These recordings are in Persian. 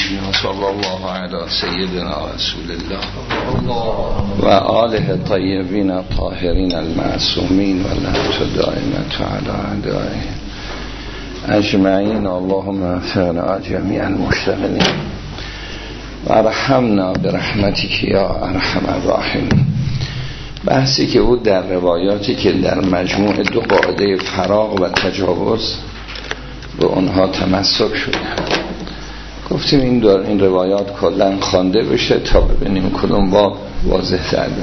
العالمين صلی الله علی سیدنا رسول الله و آله الطیبین الطاهرین المعصومین و لعنت دائمة علی اعدائهم اجمعین. اللهم اغفر جمیع المشتغلین و ارحمنا برحمتک یا ارحم الراحمین. بحثی که بود در روایاتی که در مجموع دو قاعده فراغ و تجاوز به اونها تمسک شده. گفتیم این روایات کلا خوانده بشه تا ببینیم کدوم باب واضح تره.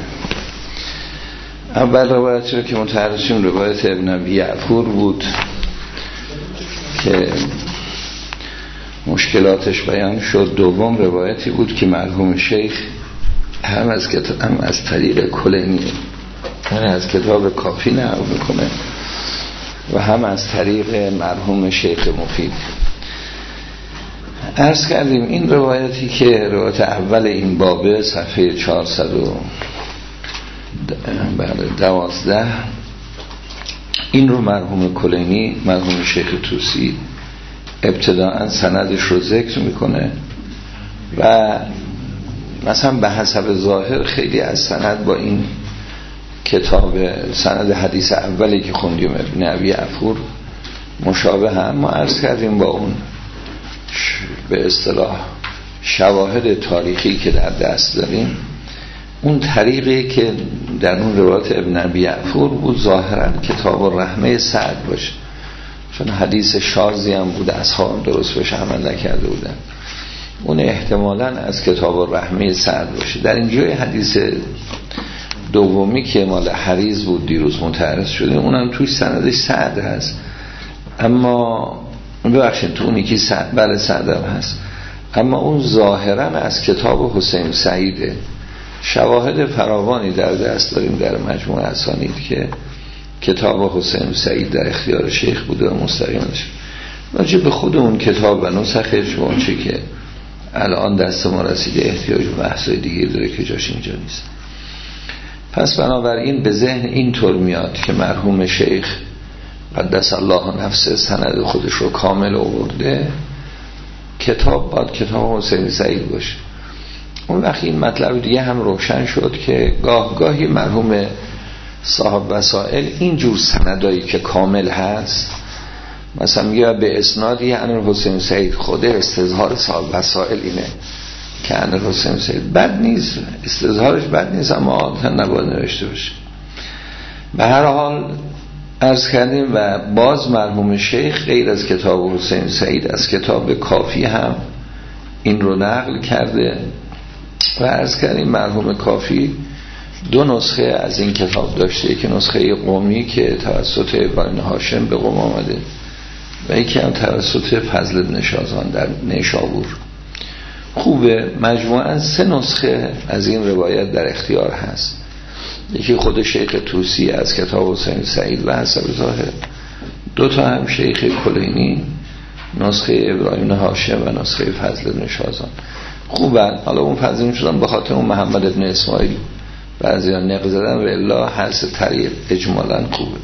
اول روایتی رو که متعرضیم روایت ابن ابی عفور بود که مشکلاتش بیان شد. دوم روایتی بود که مرحوم شیخ هم از طریق کلینی هم از کتاب کافی نقل میکنه و هم از طریق مرحوم شیخ مفید. عرض کردیم این روایتی که روایت اول این بابه صفحه 412 این رو مرحوم کلینی مرحوم شیخ توسی ابتداءً سندش رو ذکر میکنه و مثلا به حسب ظاهر خیلی از سند با این کتاب سند حدیث اولی که خوندیم ابن ابی عفور مشابه هم. ما عرض کردیم با اون به اصطلاح شواهد تاریخی که در دست داریم اون طریقی که در اون روایت ابن ابی عفور بود ظاهرا کتاب الرحمه سعد باشه، چون حدیث شاذی هم بود اصحاب درست بهش عمل نکرده بودن. اون احتمالاً از کتاب الرحمه سعد باشه. در اینجای حدیث دومی که مال حریز بود دیروز متعرض شده اونم توی سندش سعد هست، اما ببخشید تو اونی که بله سعد هم هست، اما اون ظاهراً از کتاب حسین سعیده. شواهد فراوانی در دست داریم در مجموع اسانید که کتاب حسین سعید در اختیار شیخ بوده و مستقیمش راجع به خود اون کتاب و نسخش و اون چه که الان دست ما رسیده احتیاج به بحثای دیگه داره که جاش اینجا نیست. پس بنابراین به ذهن اینطور میاد که مرحوم شیخ قدس الله نفسه سند خودش رو کامل آورده، کتاب باید کتاب حسین سعید باشه. اون وقت این مطلب دیگه هم روشن شد که گاهی مرحوم صاحب وسائل اینجور سندایی که کامل هست مثلا میگه به اسنادی انر حسین سعید خود استظهار صاحب وسائل اینه که انر حسین سعید بد نیست، استظهارش بد نیست، اما عادتا نباید نوشته باشه. به هر حال عرض کردیم و باز مرحوم شیخ غیر از کتاب حسین سعید از کتاب کافی هم این رو نقل کرده و عرض کردیم مرحوم کافی دو نسخه از این کتاب داشته، که نسخه قومی که توسط ابراهیم هاشم به قم آمده و یکی هم توسط فضل بن شازان در نیشابور. خوبه مجموعاً سه نسخه از این روایت در اختیار هست، یکی خود شیخ توسی از کتاب حسین سعید و حسب ظاهر، دو تا هم شیخ کلینی نسخه ابراهیم هاشم و نسخه فضل بن شازان. خوبه. حالا اون فضل شدن به خاطر اون محمد ابن اسماعیل بعضی ها نقض زدن و الا حس طریق اجمالا خوبه.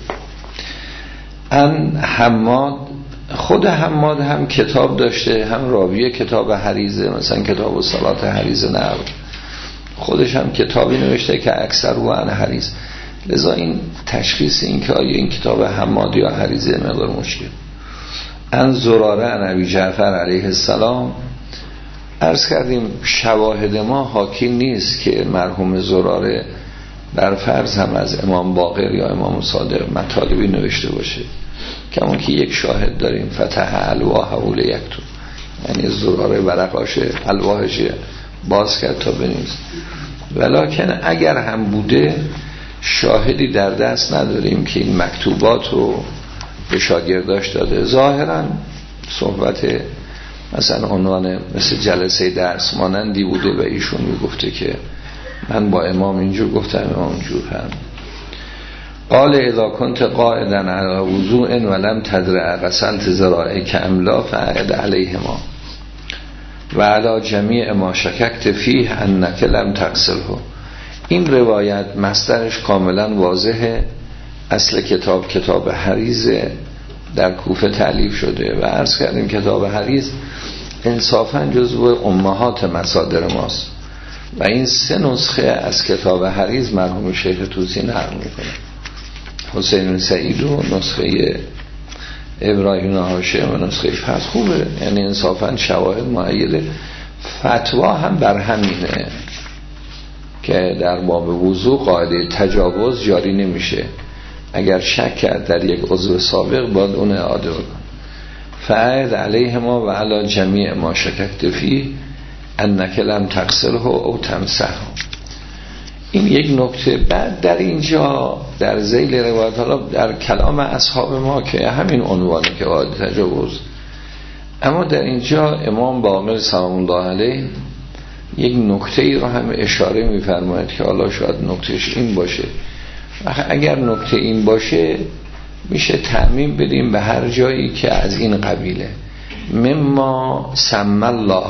حماد خود حماد هم کتاب داشته، هم راوی کتاب حریزه، مثلا کتاب الصلات حریزه نقل، خودش هم کتابی نوشته که اکثر و عن حریز. لذا این تشخیص این که آیا این کتاب حماد یا حریزه مقدار مشکل. ان زراره عن ابی جعفر علیه السلام عرض کردیم شواهد ما حاکی نیست که مرحوم زراره بر فرض هم از امام باقر یا امام صادق مطالبی نوشته باشه، کما که یک شاهد داریم فتح الواح حول یکتون، یعنی زراره ورقاش الواحش باز کرد تا بنویسه. ولکن اگر هم بوده شاهدی در دست نداریم که این مکتوبات رو به شاگرداش داده. ظاهرا صحبت مثلا عنوان مثل جلسه درس مانندی بوده و ایشون میگفته که من با امام اینجور گفتم امام اینجور فهم. قال اذا كنت قائدا على وضوء ولم تدرع غسلت ذرائك ام لا فاعد عليهما و علی جمیع ما شککت فیه انک لم تغسله. این روایت مصدرش کاملا واضحه. اصل کتاب حریز در کوفه تألیف شده و عرض کردیم کتاب حریز انصافا جزو امهات مصادر ماست و این 3 نسخه از کتاب حریز مرحوم شیخ طوسی نقل میکنه، حسین سعید و نسخه ابراهیم هاشم و نسخه پس خوبه، یعنی انصافا شواهد مؤیده. فتوا هم بر همینه که در باب وضو قاعده تجاوز جاری نمیشه، اگر شک کرد در یک عضو سابق باید اون اعاده بکن. فعید علیه ما و علی جمیع ما شککت فیه انک لم تغسله او تمسحه. این یک نکته. بعد در اینجا در ذیل روایت، حالا در کلام اصحاب ما که همین عنوانه که قاعده تجاوز، اما در اینجا امام باقر سلام الله علیه یک نکته ای رو هم اشاره می‌فرماید که حالا شاید نکتهش این باشه، اگر نکته این باشه میشه تعمیم بدیم به هر جایی که از این قبیله. مما سمی الله،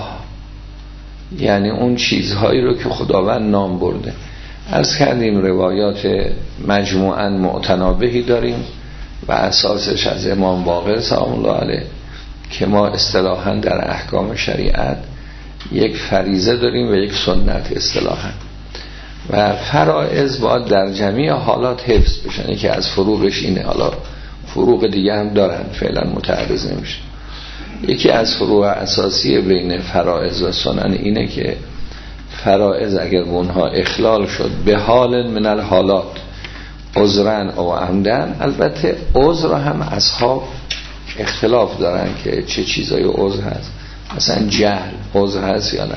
یعنی اون چیزهایی رو که خداوند نام برده. عرض کردیم روایات مجموعاً معتنابهی داریم و اساسش از امام باقر سلام الله علیه که ما اصطلاحاً در احکام شریعت یک فریضه داریم و یک سنت اصطلاحاً، و فرائض باید در جمیع حالات حفظ بشن. که از فروغش اینه، حالا فروغ دیگه هم دارن فعلا متعرض نمیشه. یکی از فروع اساسی بین فرائض و سنن اینه که فرائض اگر اونها اخلال شد به حال من الحالات عذرن او عمدن، البته عذر هم اصحاب اختلاف دارن که چه چیزای عذر هست، مثلا جهل عذر هست یا نه.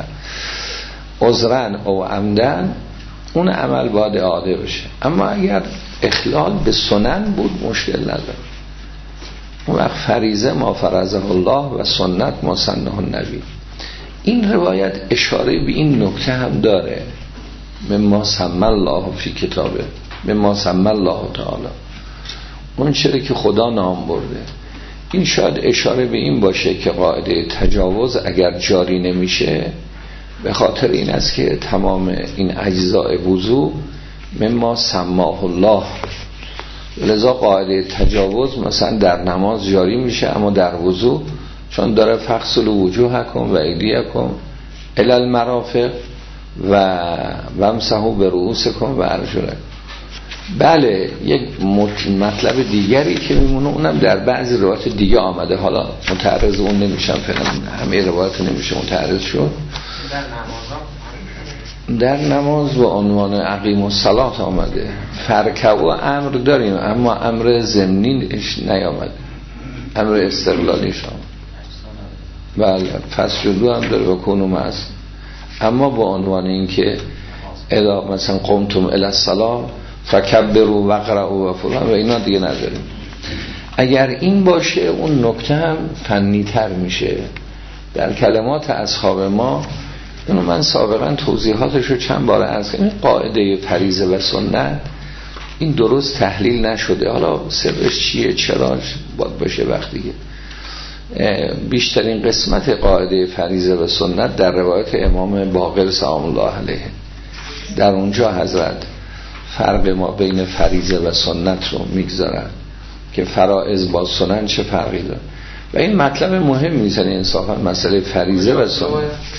عذرن او عمدن اون عمل باید اعاده بشه، اما اگر اخلال به سنن بود مشکل نداره. اون وقت فریضه ما فرضه الله و سنت ما سنه النبی. این روایت اشاره به این نکته هم داره، مما سمی الله فی کتابه، مما سمی الله تعالی، اون چیزی که خدا نام برده. این شاید اشاره به این باشه که قاعده تجاوز اگر جاری نمیشه به خاطر این است که تمام این اجزاء وضو مما سماه الله، لذا قاعده تجاوز مثلا در نماز جاری میشه، اما در وضو چون داره فغسلوا وجوهکم و ایدیکم الی المرافق و وامسحوا برؤوسکم و ارجلکم. بله، یک مطلب دیگری که میمونه اونم در بعضی روایات دیگه آمده، حالا متعرض اون نمیشم فعلا، همه روایات نمیشه متعرض شد. در نماز با عنوان اقیم الصلاة آمده. فرکعوا امر داریم اما امر ضمنیش نیامده، امر استقلالیش آمده. بله، فسجدوا هم داره و کنوا معص، اما با عنوان این که اذا مثلا قمتم الی الصلاة فکبروا وقرؤوا و فلان و اینا دیگه نداریم. اگر این باشه اون نکته هم فنی تر میشه. در کلمات اصحاب ما، اینو من سابقا توضیحاتش رو چند بار عرض کردم، قاعده فریضه و سنت این درست تحلیل نشده. حالا سرش چیه، چرا باید باشه وقتی بیشترین قسمت قاعده فریضه و سنت در روایت امام باقر سلام الله علیه، در اونجا حضرت فرق ما بین فریضه و سنت رو میگذارن که فرائض با سنن چه فرقی داره و این مطلب مهم میزنه انصافا مسئله فریضه و سنت.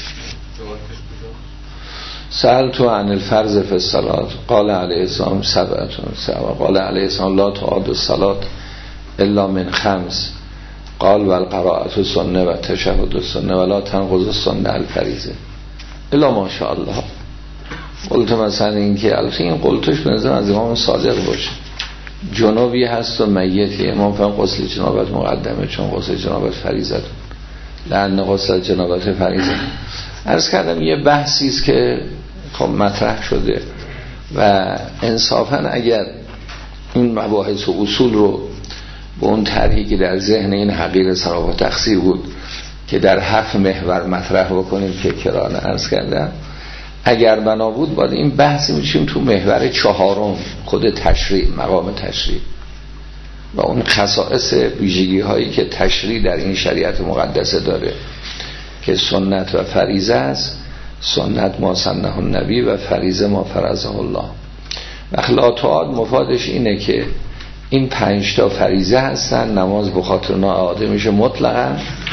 سألت عن الفرض فی الصلاة قال علیه السلام سبعتون و قال علیه السلام لا تعاد الصلاة الا من خمس قال والقراءة سنه و تشهد سنه ولا تنقض السنه الفریضه الا ما شاء الله. قلت مثلا این که البته این قلتش به نظر از امام صادق باشه، جنوبی هست و میتی، امام فهم غسل جنابت مقدمه چون غسل جنابت فریضه لأن غسل جنابت فریضه. عرض کردم یه بحثی است که خب مطرح شده و انصافا اگر این مباحث و اصول رو به اون طرحی که در ذهن این حقیر صراف و تقصیر بود که در 7 محور مطرح بکنیم فکرانه عرض کردم، اگر بنا بود باید این بحثی میشیم تو محور 4 خود تشریع، مقام تشریع و اون خصائص ویژگی هایی که تشریع در این شریعت مقدسه داره که سنت و فریضه است. سنت ما سنه النبی و فریضه ما فرضه الله. و اخلاطات مفادش اینه که این 5 تا فریضه هستن، نماز به خاطر اونا اعاده میشه مطلقاً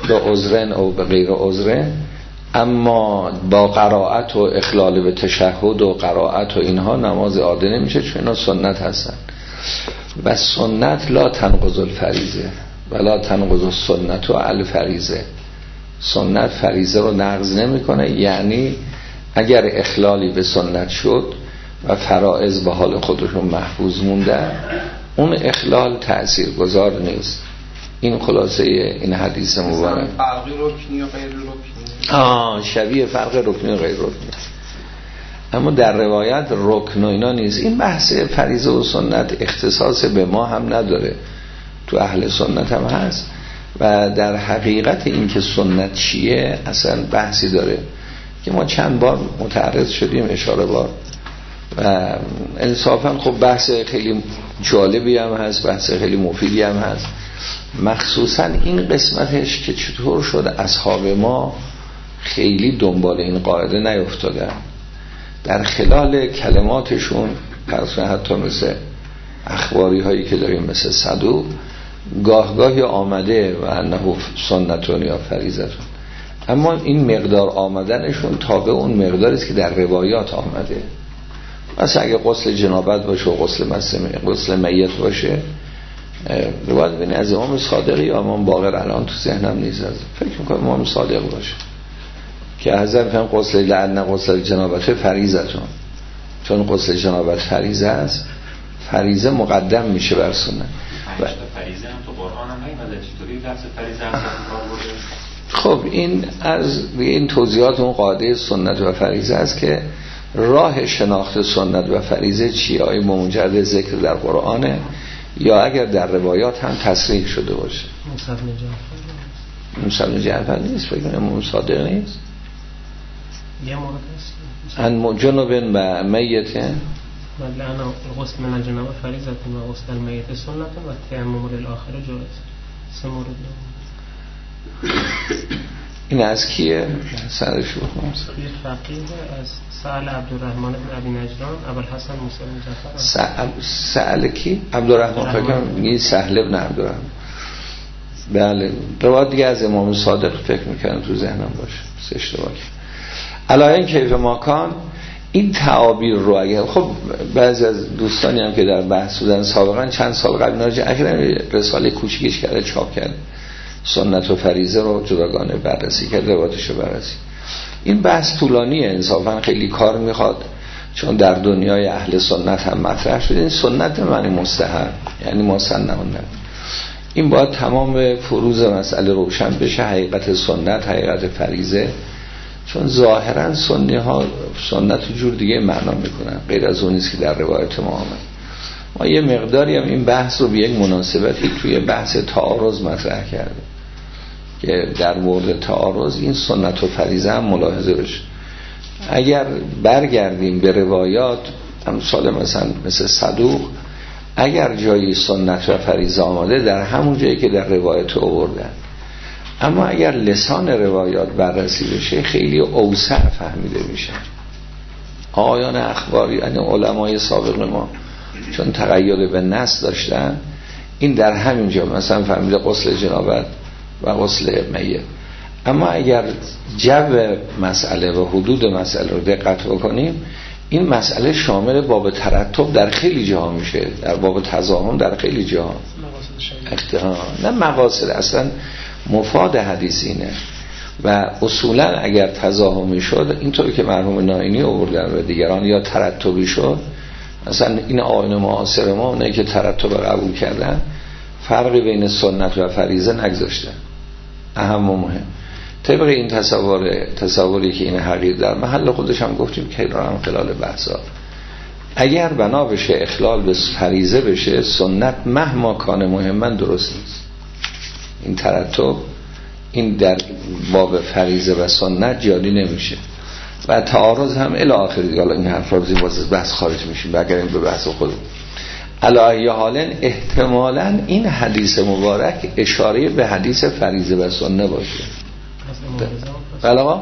به عذرن او به غیر عذرن، اما با قرائت و اخلال به تشهد و قرائت و اینها نماز عاده نمیشه، چون اینا سنت هستن و سنت لا تنقض الفریضه ولا تنقض السنت و الفریضه. سنت فریضه رو نقض نمیکنه، یعنی اگر اخلالی به سنت شد و فرائض به حال خودشون محفوظ مونده، اون اخلال تأثیر گذار نیست. این خلاصه این حدیث مبارک. فرق رکنی و غیر رکنی، شبیه فرق رکنی و غیر رکنی، اما در روایت رکن و اینا نیست. این بحث فریضه و سنت اختصاص به ما هم نداره، تو اهل سنت هم هست و در حقیقت این که سنت چیه اصلا بحثی داره که ما چند بار متعرض شدیم، اشاره بار، و انصافا خب بحث خیلی جالبی هم هست، بحث خیلی مفیدی هم هست، مخصوصا این قسمتش که چطور شده اصحاب ما خیلی دنبال این قاعده نیفتادن، در خلال کلماتشون حتی مثل اخباری هایی که داریم مثل صدوق گاهگاهی آمده و انه سنتون یا فریضتون، اما این مقدار آمدنشون تابع اون مقداری است که در روایات آمده. مثلا اگه غسل جنابت باشه و غسل میت باشه، روایت بینی از امام صادق یا امام باقر، الان تو ذهنم نیست، فکر میکنم امام صادق باشه که حضرت فهم غسل لعن غسل جنابت فریضتون، چون غسل جنابت فریضه است، فریضه مقدم میشه بر سنت. فریضه هم تو قرآن هم نیامده، چطوری لفظ فریضه هم کار برده؟ خب این توضیحات اون قاعده سنت و فریضه است که راه شناخت سنت و فریضه چیه، آیا مجرد ذکر در قرآنه یا اگر در روایات هم تصریح شده باشه. موسی بن جعفر نیست، فکر کنم امام صادق نیست. یه مورد هست ان جنوب و میت لعن غسل من الجنابه فریضه و غسل المیت سنت و تیمم للآخر جایز. سه مورد. این از کیه؟ سرش بخونم. یه فقیه از سأل عبدالرحمن بن ابی نجران ابوالحسن موسی بن جعفر. سأل کی؟ عبدالرحمن، فکر کنم میگه سهل ابن عبدالرحمن. بله، روایت دیگه از امام صادق فکر میکنم تو ذهنم باشه، اشتباه کردم. علایه کیف ماکان، این تعابیر رو اگر خب بعضی از دوستانی هم که در بحث بودن سابقا چند سال قبل ناجی اکرم رساله کوچیکش کرده، چاپ کرده، سنت و فریضه رو جداگانه بررسی کرده، روایتش رو بررسی. این بحث طولانیه، انصافا خیلی کار میخواد، چون در دنیای اهل سنت هم مطرح شده. این سنت معنی مستحب، یعنی مسنن. این باید تمام فروض مسئله روشن بشه، حقیقت سنت، حقیقت فریضه، چون ظاهرا سنی ها سنت جور دیگه معنا میکنن غیر از اون نیست که در روایت ما آمد. ما یه مقداری هم این بحث رو به یک مناسبتی توی بحث تعارض مطرح کردیم که در مورد تعارض این سنت و فریضه هم ملاحظه بشه. اگر برگردیم به روایات امثال مثل صدوق، اگر جایی سنت و فریضه آمده در همون جایی که در روایت آوردن، اما اگر لسان روایات بررسی بشه خیلی اوسع فهمیده میشه. آقایان اخباری، یعنی علمای سابق ما چون تقید به نص داشتن، این در همین جا مثلا فهمیده غسل جنابت و غسل میت. اما اگر جو مسئله و حدود مسئله رو دقت بکنیم، این مسئله شامل باب ترتب در خیلی جاها میشه، در باب تضاهم در خیلی جاها. نه مقاصد، اصلا مفاد حدیث اینه و اصولا اگر تضاهمی شد، اینطور که مرحوم نائینی آوردن و دیگران، یا ترتبی شد، مثلا این آیین معاصر ما اونایی که ترتب قبول کردن فرقی بین سنت و فریضه نگذاشتن. اهم و مهم طبق این تصوری که این حقیق در محل خودش هم گفتیم که هم خلال بحثا، اگر بنا بشه اخلال به فریضه بشه، سنت مهما کان مهمن درست نیست. این ترتب این در باب فریضه و سنت جاری نمیشه و تعارض هم الی آخری. حالا این حرف رو از بحث خارج میشیم، بگریم به بحث خود. علی حالن احتمالاً این حدیث مبارک اشاره به حدیث فریضه و سنت باشه. بله آقا؟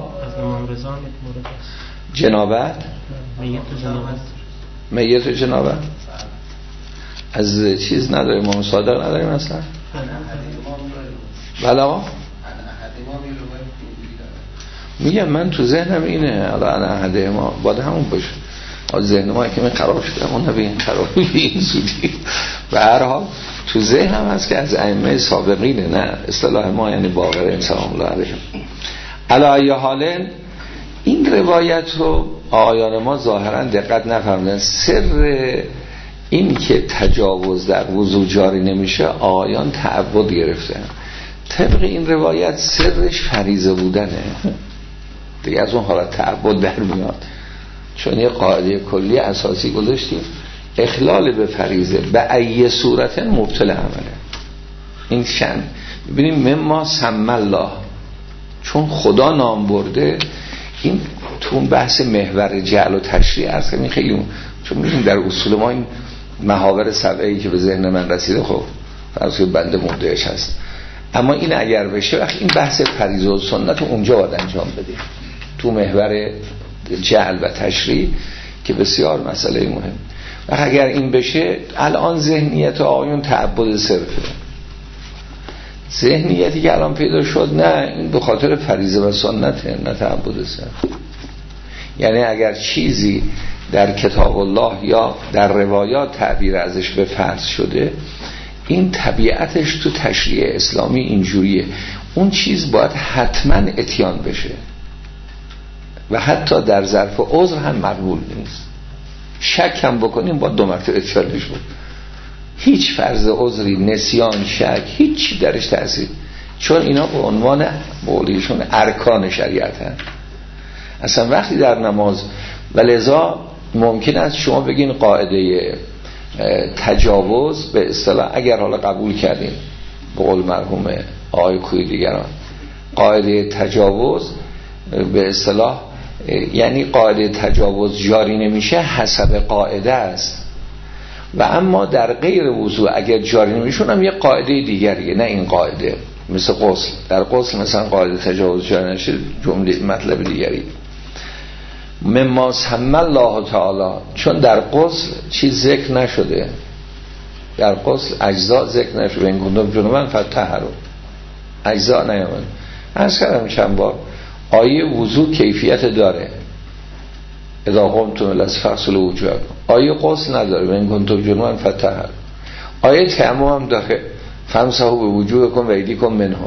جنابت، میت و جنابت از چیز نداریم، امام صادق نداریم اصلا. بله آقا؟ میگم من تو ذهنم اینه، الان احده ما باید همون باشه، ذهن ما که من خراب شده اون به این خرابی به این زودی. به هر حال تو ذهنم هست که از ائمه سابقینه، نه اصطلاح ما، یعنی باقر سلام الله علیهم. علی ای حال این روایت رو آیان ما ظاهرا دقت نفهمیدن. سر این که تجاوز در وضو جاری نمیشه آیان تعبد گرفتن. طبق این روایت سرش فریضه بودنه دیگه، از اون حالت تعبد در میاد. چون یه قاعده کلی اساسی گذاشتیم، اخلال به فریضه به ای صورت مبطل عمله. این شن ببینیم مما سمی الله، چون خدا نام برده. این تو اون بحث محور جعل و تشریع است که خیلی چون می‌بینیم در اصول ما این محاور سبعی که به ذهن من رسیده، خب فرض کنید بنده مبدعش هست، اما این اگر بشه وقت این بحث فریضه و سنت اونجا باید انجام بدیم، تو محور جعل و تشریع که بسیار مسئله مهم. و اگر این بشه الان ذهنیت آیون تعبد صرفه. ذهنیتی که الان پیدا شد نه، این به خاطر فریضه و سنته، نه تعبد صرف. یعنی اگر چیزی در کتاب الله یا در روایات تعبیر ازش به فرض شده، این طبیعتش تو تشریع اسلامی اینجوریه، اون چیز باید حتما اتیان بشه و حتی در ظرف عذر هم مقبول نیست. شک هم بکنیم با 2 مرتبه اتیانش بود. هیچ فرض عذری، نسیان، شک، هیچ درش تأثیر، چون اینا به عنوان بقولیشون ارکان شریعت هست. اصلا وقتی در نماز و لذا ممکن است شما بگین قاعده تجاوز به اصطلاح، اگر حالا قبول کردین به قول مرحوم آقای کوی دیگران، قاعده تجاوز به اصطلاح یعنی قاعده تجاوز جاری نمیشه حسب قاعده است، و اما در غیر وضوء اگر جاری نمیشون هم یه قاعده دیگریه، نه این قاعده. مثل غسل، در غسل مثلا قاعده تجاوز جاری نشه جمله مطلب دیگری. مما سمی الله تعالی، چون در غسل چیز ذکر نشده، در غسل اجزاء ذکر نشده، این گندم جنوبن فتحرو اجزاء نیامد. عرض کردم چند بار آیه وضو کیفیت داره، اذا قمتم الی فغسلوا وجوهکم. آیه غسل نداره، این گندم جنوبن فتحرو. آیه تیمم هم داره، فامسحوا بوجوهکم و ایدیکم منه.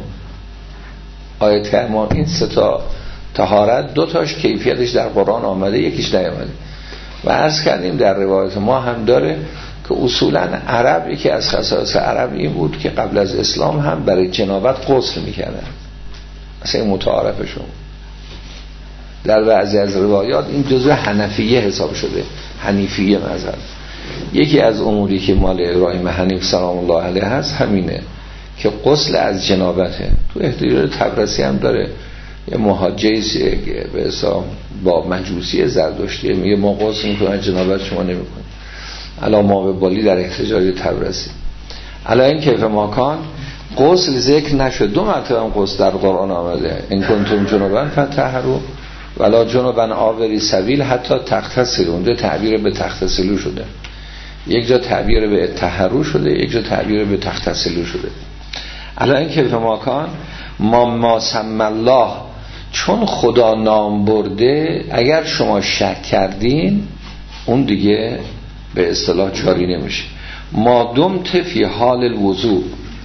آیه تیمم، این 3 تا طهارت 2 تاش کیفیتش در قرآن آمده، یکیش نیامده. و عرض کردیم در روایت ما هم داره که اصولا عرب، یکی از خصائص عرب این بود که قبل از اسلام هم برای جنابت غسل میکردن، اصلا متعارفشون. در بعضی از روایات این جزء حنفیه حساب شده، حنیفیه مذهب. یکی از اموری که مال ابراهیم حنیف سلام الله علیه هست همینه که غسل از جنابته. تو احتیاج تبرسی هم داره یه محاجیست به حساب با مجوسی زردشتی، میگه ما غسل میکنیم جنابت شما نمیکنیم. علا ما به بالی در احتجاج تبرسی علا این کیف ماکان غسل ذکر نشد. 2 مرتبه هم غسل در قرآن آمده، این کنتم جنوبن فتحروا ولا جنوبن آوری سبیل حتی تغتسلوا. اونجا تعبیر به تغتسلوا شده، یک جا تعبیر به طهروا شده، یک جا تعبیر به تغتسلوا شده. علا این کیف ماکان ما سمی الله، چون خدا نام برده اگر شما شک کردین اون دیگه به اصطلاح جاری نمیشه. ما دمت فی حال الوضوء.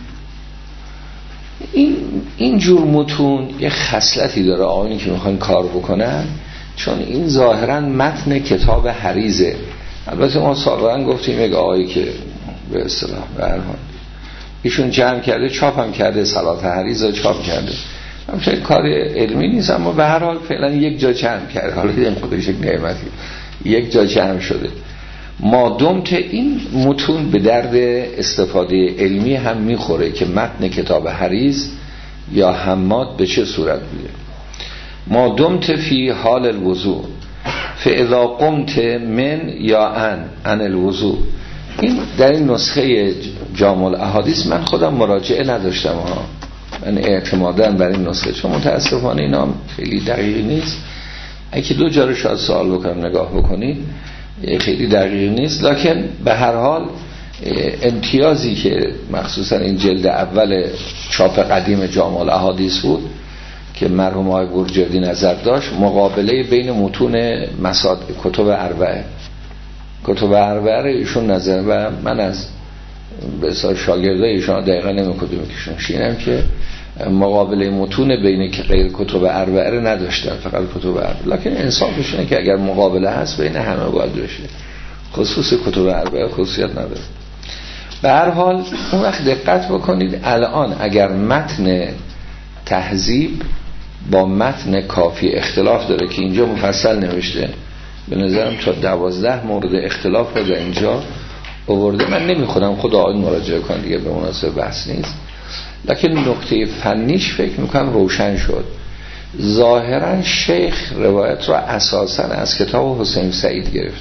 این جور متون یه خصلتی داره آقایونی که میخواین کار بکنن، چون این ظاهرا متن کتاب حریزه. البته ما سابقا گفتیم یک آقایی که به اصطلاح به هر حال ایشون جمع کرده، چاپ هم کرده، صلات حریز رو چاپ کرده. همچنین کار علمی نیست، اما به هر حال فعلا یک جا جمع کرده. حالا این خودش یک نعمتی، یک جا جمع شده. ما دمت این متون به درد استفاده علمی هم میخوره که متن کتاب حریز یا حماد به چه صورت بوده. ما دمت فی حال الوضوء فاذا قمت من یا عن الوضوء. این در این نسخه جامع الاحادیث من خودم مراجعه نداشتم ها، من اعتمادا بر این نسخه، چون متاسفانه اینا خیلی دقیقی نیست. اگه 2 جا رو شاید سوال بکنم نگاه بکنید خیلی دقیق نیست، لکن به هر حال امتیازی که مخصوصا این جلد اول چاپ قدیم جامع الاحادیث بود که مرحوم آقای برجردی نظر داشت، مقابله بین متون کتب اربعه. کتب اربعه رو ایشون نظر و من از به اصطلاح شاگردای ایشون دقیقاً نمی‌کنم که شینم که مقابله متون بین که غیر کتب اربعه رو نداشتن، فقط کتب اربعه. لکن انصافش اینه که اگر مقابله هست بین همه باید بشه، خصوص کتب اربعه خصوصیت نداره. به هر حال اون وقت دقت بکنید، الان اگر متن تهذیب با متن کافی اختلاف داره که اینجا مفصل نوشته، به نظرم تا 12 مورد اختلاف رو در اینجا آورده. من نمیخونم، خود آقایون مراجعه کن دیگه، به مناسب بحث نیست. لکن نکته فنیش فکر میکنم روشن شد. ظاهرا شیخ روایت را اساسا از کتاب حسین سعید گرفت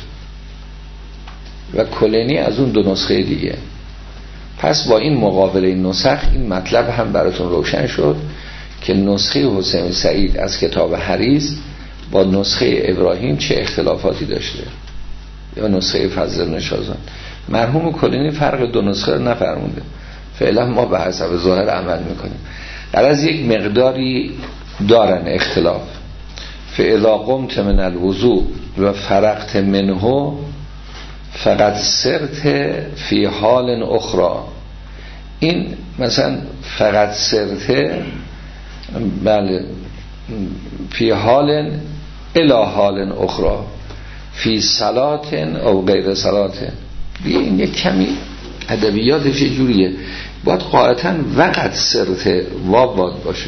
و کلینی از اون دو نسخه دیگه. پس با این مقابله نسخ این مطلب هم براتون روشن شد که نسخه حسین سعید از کتاب حریز با نسخه ابراهیم چه اختلافاتی داشته، یا نسخه فضل نشازان. مرحوم کلینی فرق دو نسخه رو نفرمونده، فعلا ما به حسب ظاهر عمل میکنیم. در از یک مقداری دارن اختلاف. فاذا قمت من الوضوء و فرغت منه فقط سرت فی حال اخرى. این مثلا فقط سرت، بله، فی حال الی حال اخرى فی صلات او غیر صلات. این یک کمی ادبیاتش یه جوریه، باید قاعدتاً وقت سرت واب باید باشه.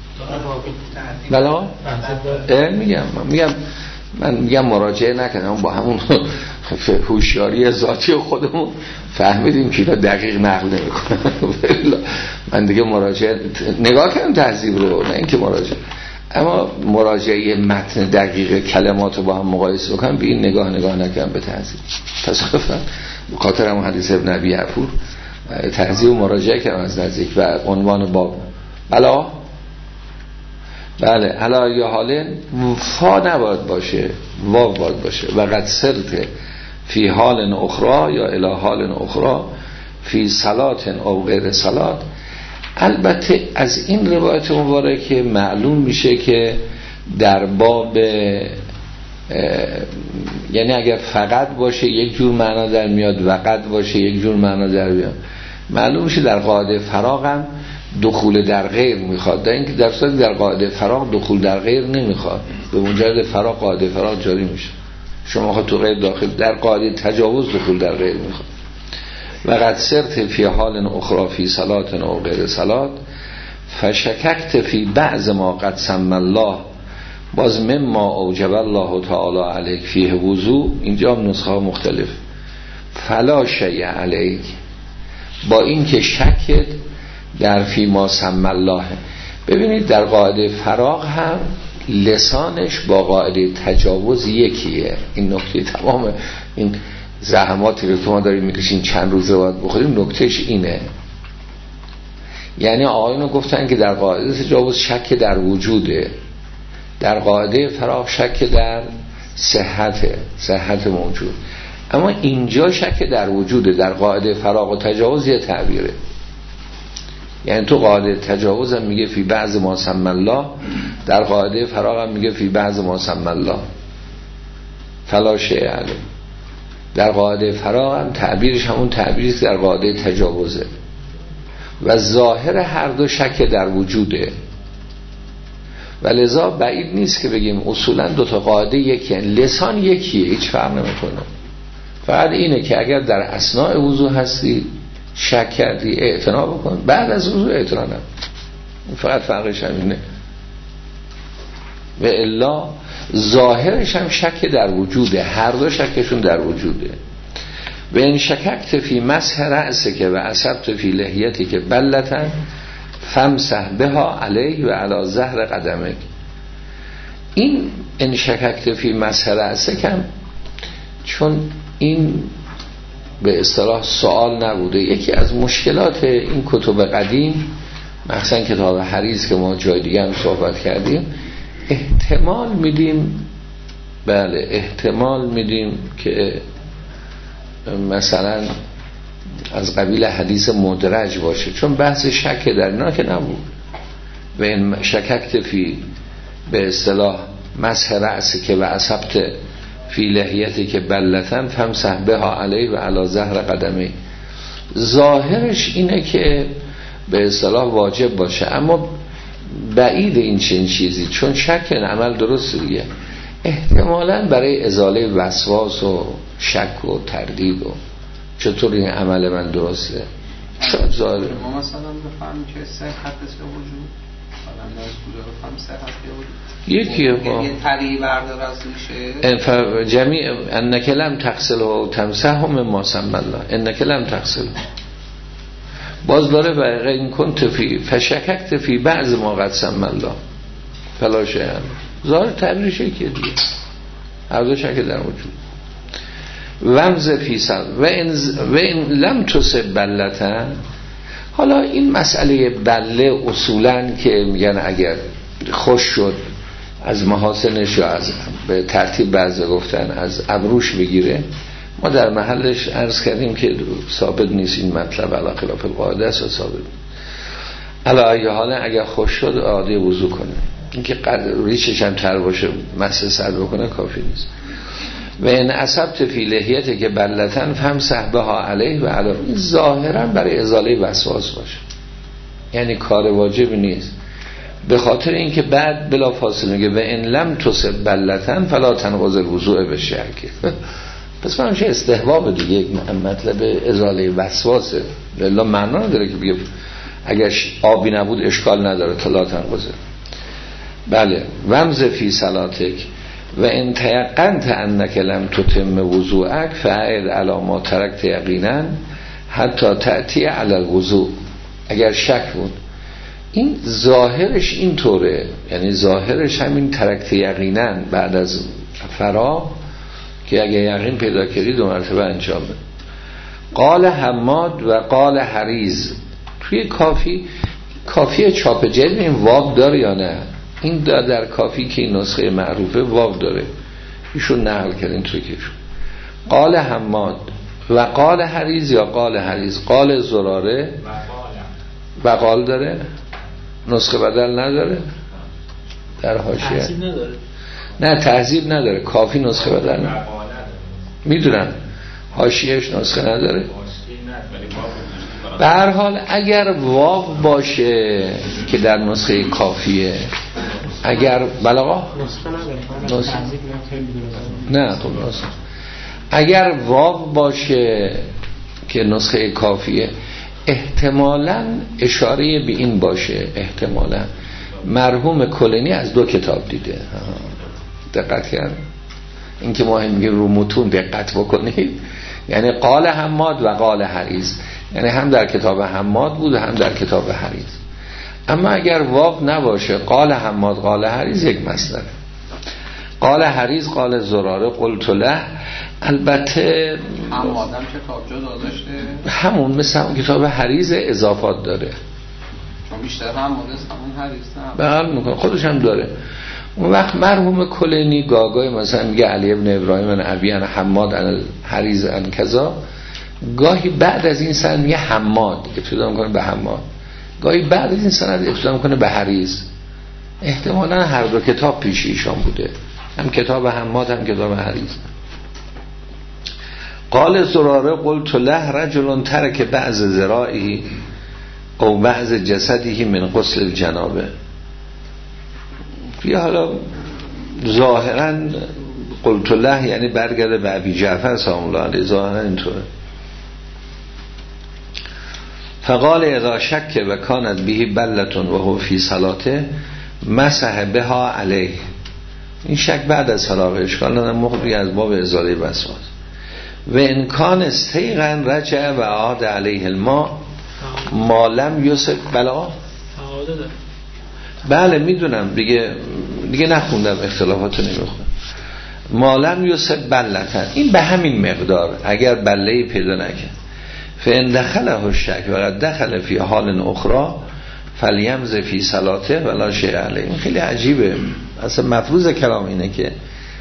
بلا من میگم مراجعه نکنم، با همون هوشیاری ذاتی خودمون فهمیدیم که اینا دقیق نقل نمیکنن. من دیگه مراجعه نگاه کنم تهذیب رو، نه اینکه مراجعه، اما مراجعه متن دقیق کلمات رو با هم مقایسه بکنم، به این نگاه نکنم به تهذیب. تصادفاً بخاطر همون حدیث ابن ابی عفور تهذیب و مراجعه کردم از نزدیک و عنوان باب. بله علا یا حال فا نباید باشه، واو باید باشه. و قد سرت فی حال اخرى یا الی حال اخرى فی صلات او غیر صلات. البته از این روایت مبارکه معلوم میشه که در باب یعنی اگر فقط باشه یک جور معنا در میاد، وقت باشه یک جور معنا در میاد. معلوم میشه در قاعده فراغ هم دخول در غیر میخواد، در اینکه در صورت در قاعده فراغ دخول در غیر نمیخواد، به مجرد فراغ قاعده فراغ جاری میشه. شما خود تو غیر داخل، در قاعده تجاوز دخول در غیر میخواد. و قد سرت فی حال اخرى فی صلات او غیر صلات فشککت فی بعض ما قد سمی الله باز مما اوجب الله تعالی علیک فیه وضوء. اینجا هم نسخه مختلف. فلا شیء علیک، با این که شکت در فی ما سمی الله. ببینید در قاعده فراغ هم لسانش با قاعده تجاوز یکیه. این نکته تمام این زحماتی رو که ما داریم میکشیم چند روزه باید بخوریم، نکتهش اینه. یعنی آقایون گفتن که در قاعده تجاوز شک در وجوده، در قاعده فراغ شک در صحت موجود، اما اینجا شک در وجوده. در قاعده فراغ و تجاوز یه تعبیره، یعنی تو قاعده تجاوز هم میگه فی بعض ما سمی الله، در قاعده فراغ هم میگه فی بعض ما سمی الله فلا شیء علیه. در قاعده فراغ هم تعبیرش همون تعبیری در قاعده تجاوزه و ظاهر هر دو شک در وجوده. و لذا بعید نیست که بگیم اصولا دوتا قاعده یکی، لسان یکیه، هیچ فرق نمیکنه. فقط اینه که اگر در اثناء وضو هستی شک کردی اعتنا بکن، بعد از وضو اعتنا نکن. فقط فرقش همینه. و الا ظاهرش هم شک در وجوده، هر دو شکشون در وجوده. و این شککت فی مسح رأسک و اصبت فی لحیتک بلتن فمسح بها علیه و علی ظهر قدمک. این ان شککت فی مسح رأسک هم چون این به اصطلاح سوال نبوده، یکی از مشکلات این کتب قدیم مخصوصا کتاب حریز که ما جای دیگه هم صحبت کردیم، احتمال میدیم، بله احتمال میدیم که مثلا از قبیل حدیث مدرج باشه، چون بحث شک در اینا که نبود. و این شککت فی به اصطلاح مسح رأسی که و اصبت فی لحیتی که بلتن فمسح بها علیه و علی ظهر قدمی. ظاهرش اینه که به اصطلاح واجب باشه، اما بعید این چنین چیزی، چون شک این عمل درست دیگه، احتمالاً برای ازاله وسواس و شک و تردید و چطور این عمل من درسته شاید ظاهر ما مثلا بفهمیم که صحت به وجود مثلا از کجا بفهم صحت به وجود یکیه با یه طریقی بردار از میشه جمیع انک لم تغسل و تمسح مما سمی الله انک لم تغسل باز داره و این کنت فی فشککت فی بعض ما قد سمی الله فلا شیء ظاهر تعبیرش یکیه دیگه، هر دو شک در وجود. ومز فی سل و این لم تصب بلتن. حالا این مسئله بله اصولاً که میگن اگر خوش شد از محاسنش یا از به ترتیب بعضی گفتن از ابروش بگیره، ما در محلش عرض کردیم که ثابت نیست این مطلب، علی خلاف القاعده است و ثابت علی حالا اگر خوش شد عادی وضو کنه، اینکه ریشش هم تر باشه مسح سر بکنه کافی نیست. و این اصبت فی لحیته که بلتن فمسح بها علیه و علی، ظاهرا برای ازاله وسواس باشه، یعنی کار واجب نیست، به خاطر اینکه بعد بلا فاصله میگه و این لم تصب بلتن فلا تنقض الوضوء بشک. پس من همشه استحباب دیگه، یک مطلب ازاله وسواسه، الا معنا نداره که بگه اگر آبی نبود اشکال نداره تا لا تنقضه. بله ومز فی صلاتک و ان تیقنت انک لم تتم وضوءک فعد علی ما ترکت یقینا حتی تأتی علی الوضوء. اگر شک بود، این ظاهرش اینطوره، یعنی ظاهرش همین ترکت یقینا بعد از فرا که اگر یقین پیدا کردی 2 مرتبه انجام بده. قال حماد و قال حریز توی کافی چاپ جلد این واو داره یا نه؟ این در کافی که این نسخه معروفه واو داره، ایشون نقل کردین توی که قال حماد و قال حریز یا قال حریز، قال زراره و قال داره، نسخه بدل نداره در حاشیه، تهذیب نداره، نه تهذیب نداره، کافی نسخه بدل نداره، میدونم حاشیهش نسخه نداره. به هر حال اگر واو باشه که در نسخه کافیه، اگر بلاغا نسخه نه خب نسخه اگر واو باشه که نسخه کافیه، احتمالاً اشاره به این باشه، احتمالاً مرحوم کلینی از 2 کتاب دیده. دقت کرد این که ما میگیم رو متون دقت بکنید، یعنی قال حماد و قال حریز، یعنی هم در کتاب حماد بود هم در کتاب حریز. اما اگر واو نباشه قال حماد قال حریز یک مسئله. قال حریز قال زراره قلت له، البته حمادم کتاب جدا داشته همون مثل همون کتاب حریز اضافات داره، چون بیشتر حماد است همون حریز نه بله میکنه خودش هم داره. اون وقت مرحوم کلینی گاگای مثلا میگه علی ابن ابراهیم ان ابی ان حماد ان حریز ان کذا، گاهی بعد از این سند میگه حماد ابتدا میکنه به حماد، گاهی بعد از این سند ابتدا میکنه به حریز. احتمالاً هر 2 کتاب پیش ایشان بوده، هم کتاب حماد هم کتاب حریز. قال زراره قلت له رجل ترک بعض ذرائه او بعض جسده من غسل الجنابه. یا حالا ظاهرا قلت له یعنی برگرده به ابی جعفر سلام الله علیه، ظاهرا اینطوره. فقال اذا شک و کانت به بلتون و هو فی صلاته مسح بها علیه. این شک بعد از صلاح اشکال نداره، مخبری از باب ازاله وسواس. و انکان استیقن رجع و عاد علیه الماء ما لم یوسف بلا. بله میدونم دیگه نخوندم، اختلافاتو نمیخونم. ما لم یوسف بلتن، این به همین مقدار اگر بلهی پیدا نکرد فان دخله الشک و قد دخل فی حال اخرى فلیمز فی صلاته ولا شیء علیه. این خیلی عجیبه، اصلا مفروض کلام اینه که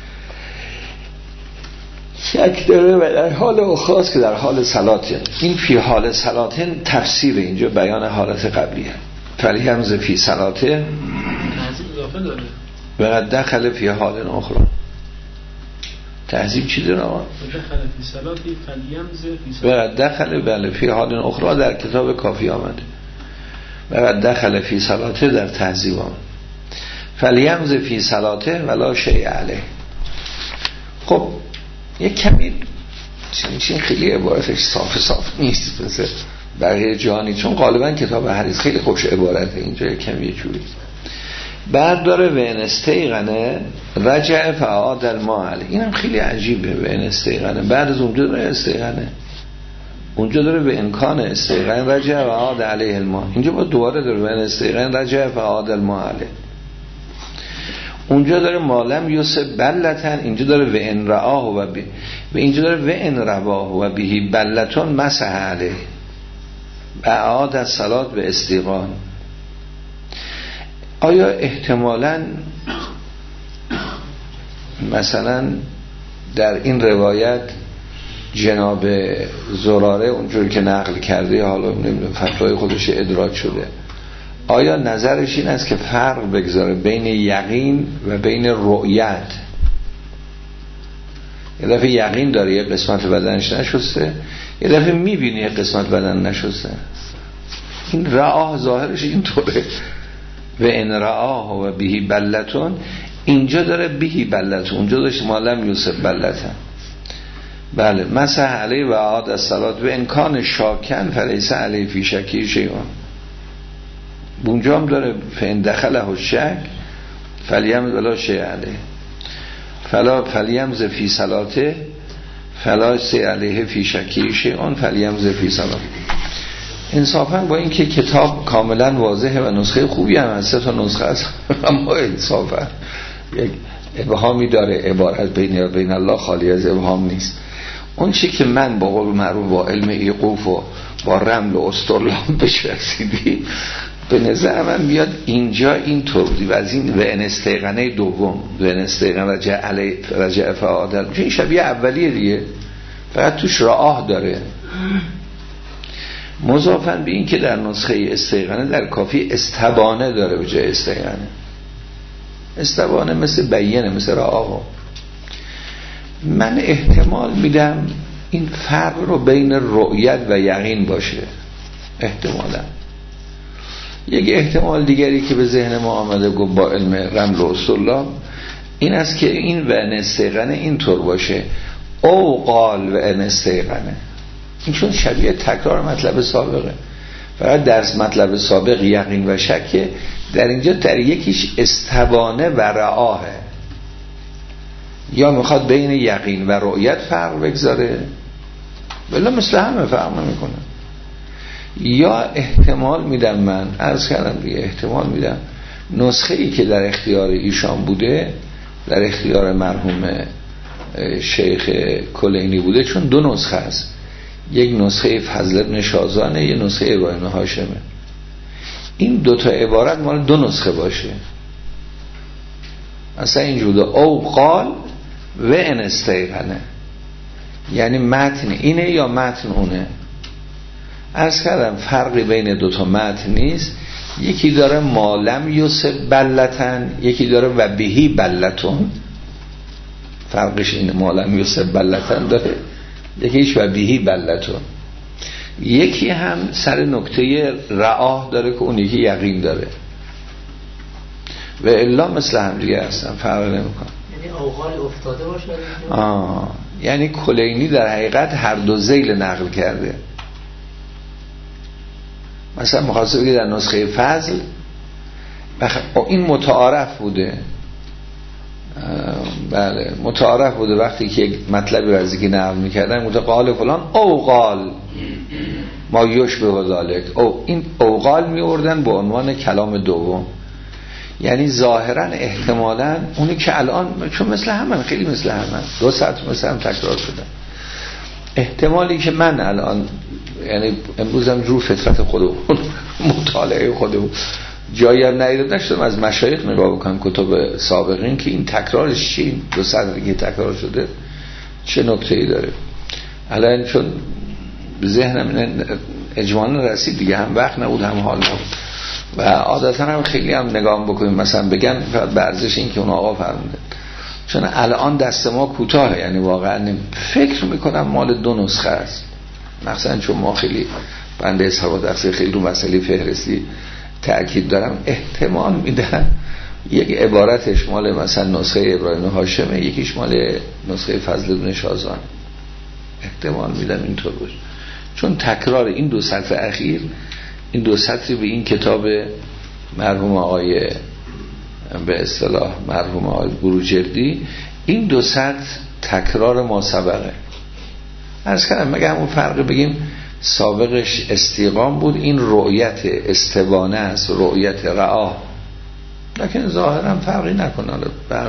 شک داره و در حال اخراست که در حال صلاته. این فی حال صلاته تفسیر اینجا بیان حالت قبلیه. فلیمز فی صلاته اضافه داره وقد دخل فی حال اخرى. تهذیب چی داره آقا؟ دخل فی صلاتی فلیمز فی صلاته وقد دخل بله فی حال اخرى در کتاب کافی آمده. وقد دخل فی صلاته در تهذیب آمده. فلیمز فی صلاته ولا شیء علیه. خب یک کمی چین خیلی عبارتش صاف نیست مثل بقیه جهانی، چون غالبا کتاب حدیث خیلی خوش عبارته، اینجا یک کمی یه جوری بعد داره و ان استیقنه رجع فعاد الماء. اینم خیلی عجیبه. و ان استیقنه بعد از اونجا داره استیقنه، اونجا داره به امکان استیقن رجع فعاد علیه الماء، اینجا با دوباره داره و ان استیقن رجع فعاد الماء علیه. اونجا داره مالم یوسف بلتن، اینجا داره و ان رآه و اینجا داره و ان رواه و بهی بلتون مسح علیه بعد از صلات به استیقان. آیا احتمالاً مثلا در این روایت جناب زراره اونجوری که نقل کرده، حالا نمیدونم فتوای خودش ادراج شده، آیا نظرش این است که فرق بگذاره بین یقین و بین رؤیت؟ یه دفعه یقین داره یه قسمت بدنش نشسته، یه دفعه میبینه یه قسمت بدن نشسته. این رآه ظاهرش اینطوره و ان رآه و بهی بلتون، اینجا داره بهی بلتون، اونجا داشت مالم یوسف بلتن. بله مسح علیه و عاد الصلات و امکان شاکن فلیس علیه فی شکی شیئون. اونجا هم داره فان دخله الشک فلیمز ولا شیء علیه فلیمز فی صلاته فلا شیء علیه فی شکی شیئون فلیمز فی صلاته. انصافا با اینکه کتاب کاملا واضحه و نسخه خوبی هم هست، 3 تا نسخه است، اما انصافا یک ابهامی داره. عبارت بین الله خالی از ابهام نیست. اون چی که من با قول معروف با علم ایقوف و با رمل و استرلام بهش رسیدی، به نظر من میاد اینجا این طور بودی و از این و ان استیقنه دوم و ان استیقن رجع فعادل، چون این شبیه اولیه دیگه، فقط توش رآه داره. مضافاً به این که در نسخه استیقنه در کافی استبانه داره به جای استیقنه. استبانه مثل بیانه، مثل رآه. من احتمال میدم این فرق رو بین رؤیت و یقین باشه، احتمالا. یک احتمال دیگری که به ذهن ما آمده گفت با علم رمل و استرلام این است که این و ان استیقنه اینطور باشه او قال و ان استیقنه. این چون شبیه تکرار مطلب سابقه، فقط درس مطلب سابق یقین و شکه، در اینجا در یکیش استبانه و رآهه. یا میخواد بین یقین و رؤیت فرق بگذاره، ولی مثل همه فرق نمیکنه. یا احتمال میدم، من عرض کردم دیگه، احتمال میدم نسخه ای که در اختیار ایشان بوده، در اختیار مرحوم شیخ کلینی بوده، چون 2 نسخه است، یک نسخه فضل ابن شازانه، یک نسخه ابراهیم هاشمه. این 2 تا عبارت مال 2 نسخه باشه، اصلا اینجوری او قال و ان استیقنه، یعنی متن اینه یا متن اونه. عرض کردم فرقی بین 2 تا متن نیست، یکی داره مالم یوسف بلتن، یکی داره و بهی بلتون. فرقش اینه، مالم یوسف بلتن داره، یکیش و بهی بلتون. یکی هم سر نکته رآه داره که اون یکی یقین داره، و الا مثل هم دیگه هستن، فرق نمیکنه. یعنی اوغال افتاده باشه. یعنی کلینی در حقیقت هر 2 ذیل نقل کرده. مثلا مخاطب بگه در نسخه فضل این متعارف بوده، بله متعارف بوده، وقتی که یک مطلبی رو از دیگه نقل میکردن گفته قال فلان او قال ما یشبه ذالک، او این او قال میوردن به عنوان کلام دوم. یعنی ظاهرا احتمالاً اونی که الان، چون مثل همه، خیلی مثل همه، 2 ساعت مثل هم تکرار شده، احتمالی که من الان، یعنی امروزم جور فطرت خودم مطالعه خودم جایی هم ندیده نشدم از مشایخ نگاه بکنم کتب سابقین که این تکرارش چی، 2 ساعت دیگه تکرار شده چه نکته‌ای داره. الان چون به ذهنم اجمالا رسید دیگه، هم وقت نبود هم حال نبود، و عادتا هم خیلی هم نگاه بکنیم مثلا بگن به ارزش این که اون آقا فرموده، چون الان دست ما کوتاهه، یعنی واقعا فکر میکنم مال 2 نسخه است، مثلا چون ما خیلی بنده حساب درسی خیلی رو مسئله فهرستی تأکید دارم، احتمال میدم یک عبارتش مال مثلا نسخه ابراهیم هاشمه، یکیش مال نسخه فضل بن شازان، احتمال میدم اینطور باشه، چون تکرار این 2 سطر اخیر، این 2 سطری به این کتاب مرحوم آقای به اصطلاح مرحوم آقای بروجردی، این 2 سطر تکرار ما سبقه. عرض کردم مگه همون فرق بگیم سابقش استیقام بود، این رؤیت استبانه است، رؤیت رعاه، لکن ظاهرا فرقی نکنه. نتیجه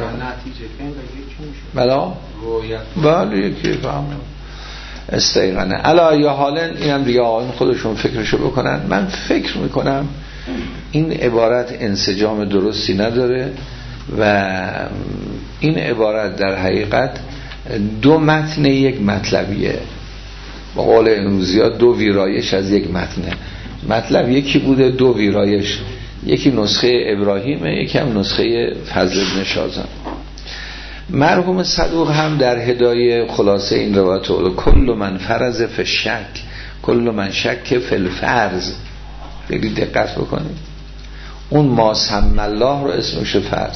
بلا بله یکی فهمم استیقانه علا یا حالا اینم دیگه آقایون خودشون فکرشو بکنن. من فکر میکنم این عبارت انسجام درستی نداره و این عبارت در حقیقت 2 متن یک مطلبیه، با قول امروزی ها 2 ویرایش از یک متنه. مطلب یکی بوده، 2 ویرایش، یکی نسخه ابراهیمه، یکی هم نسخه فضل بن شازان. مرحوم صدوق هم در هدایه خلاصه این روایت اول کل من فرض فی شک کل من شک فی الفرض، خیلی دقت بکنید، اون ما سم الله رو اسمش فرض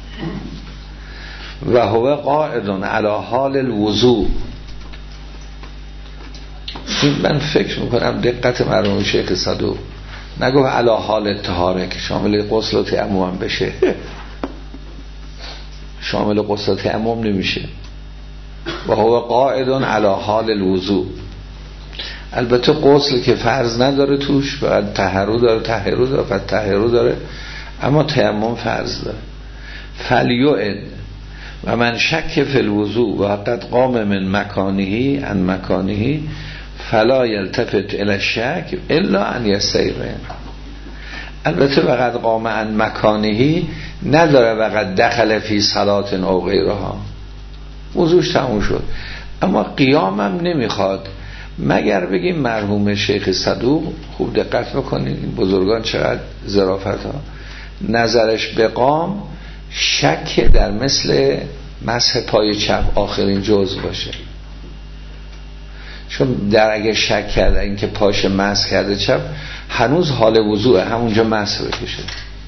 و هو قاعد علی حال الوضوء. این من فکر میکنم دقت مرحوم شیخ صدوق نگو علی حال طهاره که شامل غسل و تیمم بشه، شامل غسل و تیمم نمیشه، و هو قاعد علی حال الوضوء. البته غسل که فرض نداره توش، فقط طهارو داره، اما تیمم فرض داره. فلیعد و من شک فی الوضوء و قد قام من مکانه عن مکانه فلا یلتفت الی الشک الا ان یستیقن. البته وقد قام عن مکانه نداره وقد دخل فی صلات او غیرها، وضوش تموم شد، اما قیامم نمیخواد مگر بگیم مرحوم شیخ صدوق، خوب دقت بکنید این بزرگان چقدر ظرافت ها، نظرش به قام شک در مثل مسح پای چپ آخرین جزء باشه، چون در اگه شک کرده این که پاش مسح کرده چپ هنوز حال وضوعه، همونجا مسح بکشه.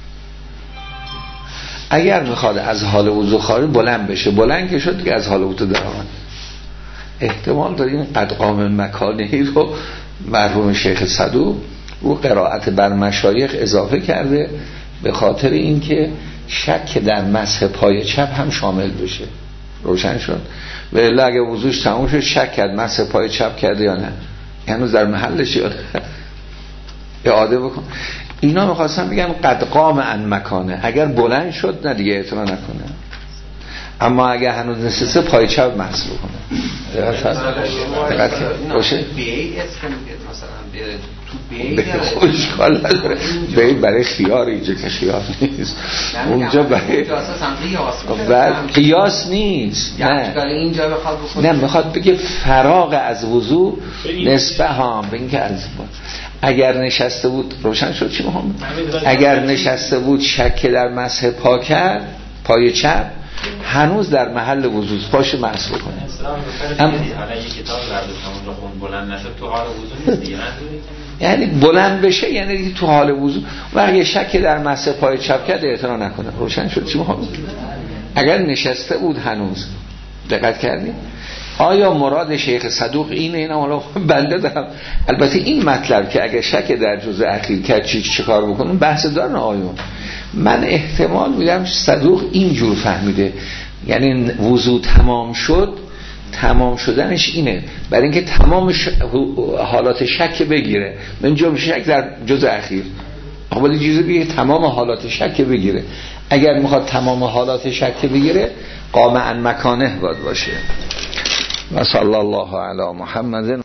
اگر میخواد از حال وضوع خارج بلند بشه، بلند که شد که از حال وضوع در آمد. احتمال داره این قد قام مکانهی رو مرحوم شیخ صدوق رو قرائت بر مشایخ اضافه کرده به خاطر اینکه شک در مسح پای چپ هم شامل بشه. روشن شد؟ و الا اگه وضوش تموم شد شک کرد مسح پای چپ کرده یا نه، هنوز در محلش یا نه، اعاده بکن. اینا میخواستم بگم قد قام عن مکانه، اگر بلند شد نه دیگه اعتنا نکنه، اما اگر هنوز نشسته پای چپ مسح بکنه. دقت باشه. خوشحال نداره بیت برای خیار، اینجا که خیار نیست، اونجا برای قیاس نیست. نه میخواد بگه فراغ از وضو نسبه ها به این که از اگر نشسته بود، روشن شد چی مهم، اگر نشسته بود شک در مسح پا کرد پای چپ هنوز در محل وضو پاش مسح بکنه. حالا یک کتاب برداشتم اونجا خون بلند نشد تو حال وضو نیست دیگه، یعنی بلند بشه یعنی دیگه تو حال وضو، و اگه شک در مسح پای چپ کرد اعتنا نکنه. روشن شد چی مهم؟ اگر نشسته بود هنوز. دقت کردید؟ آیا مراد شیخ صدوق اینه؟ اینا حالا بنده دارم. البته این مطلب که اگه شک در جزء اخیر کرد چی کار بکنم بحث دارن آیون. من احتمال میدم صدوق اینجور فهمیده، یعنی وضو تمام شد، تمام شدنش اینه برای اینکه تمام حالات شک بگیره، من جمع شک در جزء اخیر ولی چیزی بگه تمام حالات شک بگیره. اگر میخواد تمام حالات شک بگیره قام عن مکانه باید باشه. و صلی الله علی محمد.